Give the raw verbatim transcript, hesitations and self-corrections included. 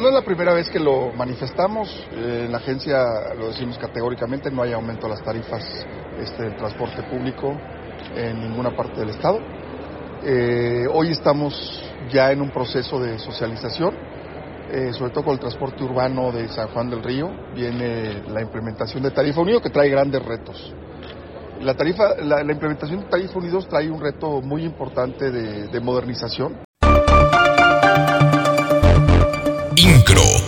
no es la primera vez que lo manifestamos. Eh, en la agencia lo decimos categóricamente, no hay aumento a las tarifas este, del transporte público en ninguna parte del estado. Eh, hoy estamos ya en un proceso de socialización, eh, sobre todo con el transporte urbano de San Juan del Río. Viene la implementación de Tarifa Unido, que trae grandes retos. La, tarifa, la, la implementación de Tarifa Unidos trae un reto muy importante de, de modernización. Incro.